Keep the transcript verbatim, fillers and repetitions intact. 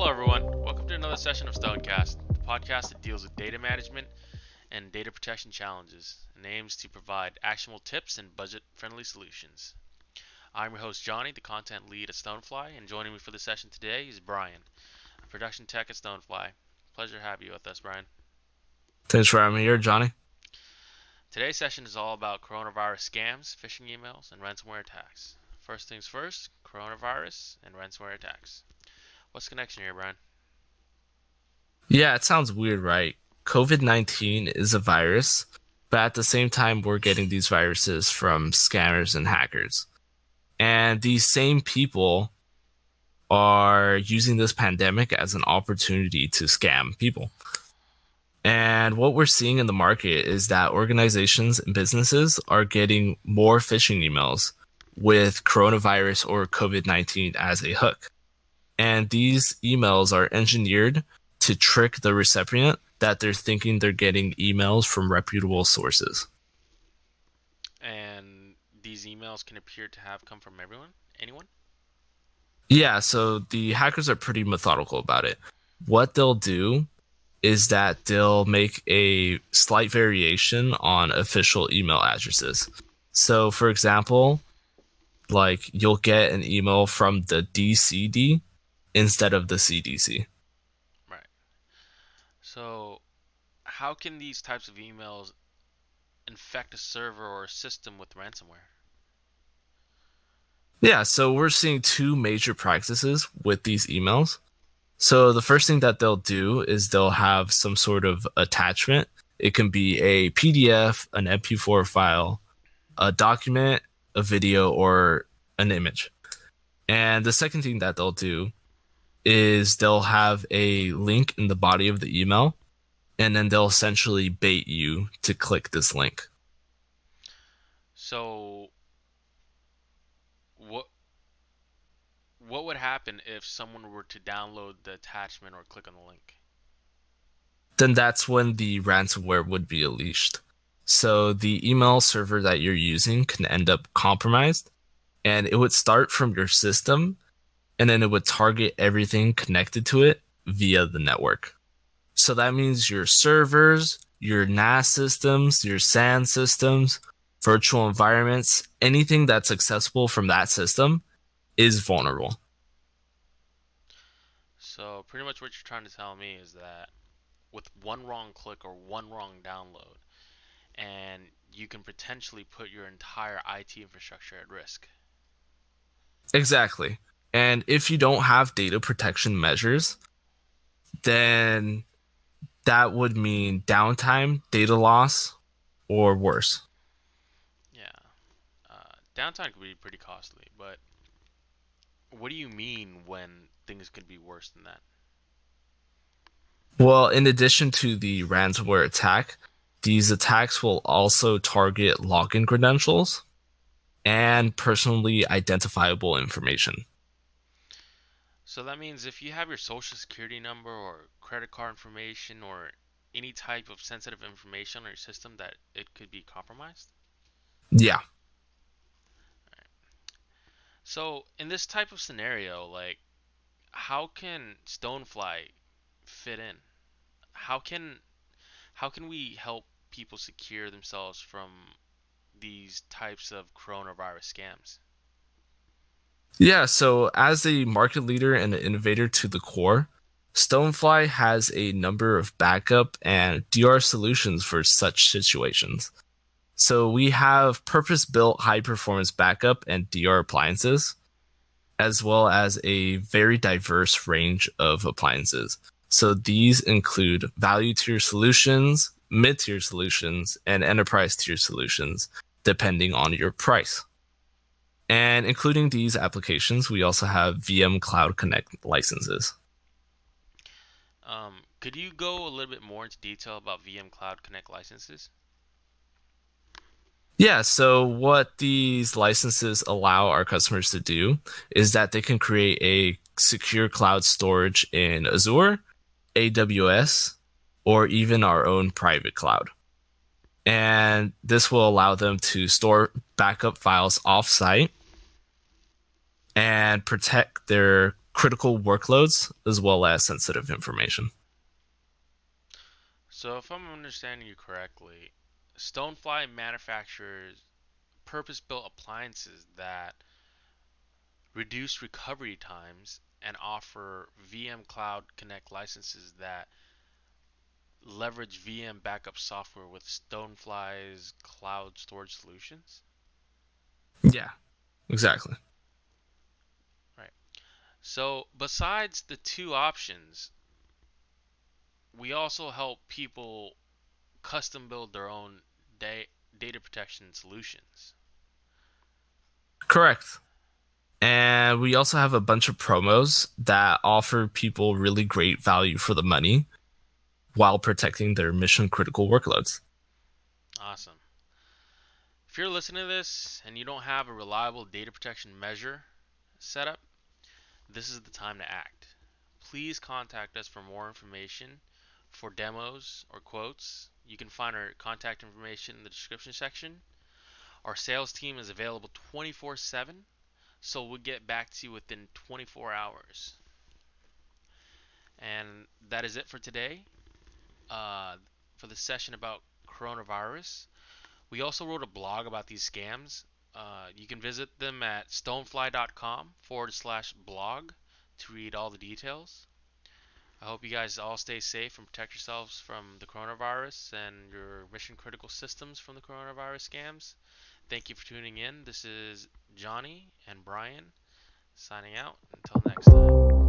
Hello, everyone. Welcome to another session of Stonecast, the podcast that deals with data management and data protection challenges and aims to provide actionable tips and budget-friendly solutions. I'm your host, Johnny, the content lead at Stonefly, and joining me for the session today is Brian, a production tech at Stonefly. Pleasure to have you with us, Brian. Thanks for having me here, Johnny. Today's session is all about coronavirus scams, phishing emails, and ransomware attacks. First things first, coronavirus and ransomware attacks. What's the connection here, Brian? Yeah, it sounds weird, right? COVID nineteen is a virus, but at the same time, we're getting these viruses from scammers and hackers. And these same people are using this pandemic as an opportunity to scam people. And what we're seeing in the market is that organizations and businesses are getting more phishing emails with coronavirus or COVID nineteen as a hook. And these emails are engineered to trick the recipient that they're thinking they're getting emails from reputable sources. And these emails can appear to have come from everyone? Anyone? Yeah, so the hackers are pretty methodical about it. What they'll do is that they'll make a slight variation on official email addresses. So, for example, like you'll get an email from the D C D instead of the C D C. Right. So, how can these types of emails infect a server or a system with ransomware? Yeah, so we're seeing two major practices with these emails. So the first thing that they'll do is they'll have some sort of attachment. It can be a P D F, an M P four file, a document, a video, or an image. And the second thing that they'll do is they'll have a link in the body of the email, and then they'll essentially bait you to click this link. So, what what would happen if someone were to download the attachment or click on the link? Then that's when the ransomware would be unleashed. So the email server that you're using can end up compromised, and it would start from your system, and then it would target everything connected to it via the network. So that means your servers, your N A S systems, your S A N systems, virtual environments, anything that's accessible from that system is vulnerable. So, pretty much what you're trying to tell me is that with one wrong click or one wrong download, and you can potentially put your entire I T infrastructure at risk. Exactly. And if you don't have data protection measures, then that would mean downtime, data loss, or worse. Yeah. Uh, downtime could be pretty costly, but what do you mean when things could be worse than that? Well, in addition to the ransomware attack, these attacks will also target login credentials and personally identifiable information. So that means if you have your social security number or credit card information or any type of sensitive information on your system that it could be compromised? Yeah. So in this type of scenario, like how can Stonefly fit in? How can how can we help people secure themselves from these types of coronavirus scams? Yeah, so as a market leader and an innovator to the core, Stonefly has a number of backup and D R solutions for such situations. So we have purpose-built high-performance backup and D R appliances, as well as a very diverse range of appliances. So these include value tier solutions, mid-tier solutions, and enterprise tier solutions, depending on your price. And including these applications, we also have V M Cloud Connect licenses. Um, could you go a little bit more into detail about V M Cloud Connect licenses? Yeah, so what these licenses allow our customers to do is that they can create a secure cloud storage in Azure, A W S, or even our own private cloud. And this will allow them to store backup files offsite and protect their critical workloads as well as sensitive information. So, if I'm understanding you correctly, Stonefly manufactures purpose built appliances that reduce recovery times and offer V M Cloud Connect licenses that leverage V M backup software with Stonefly's cloud storage solutions. Yeah, exactly. Right. So, besides the two options, we also help people custom build their own da- data protection solutions. Correct. And we also have a bunch of promos that offer people really great value for the money while protecting their mission critical workloads. Awesome. If you're listening to this and you don't have a reliable data protection measure set up, this is the time to act. Please contact us for more information. For demos or quotes, you can find our contact information in the description section. Our sales team is available twenty-four seven, so we'll get back to you within twenty-four hours. And that is it for today. Uh, for the session about coronavirus, we also wrote a blog about these scams. Uh, you can visit them at stonefly.com forward slash blog to read all the details. I hope you guys all stay safe and protect yourselves from the coronavirus and your mission critical systems from the coronavirus scams. Thank you for tuning in. This is Johnny and Brian signing out. Until next time.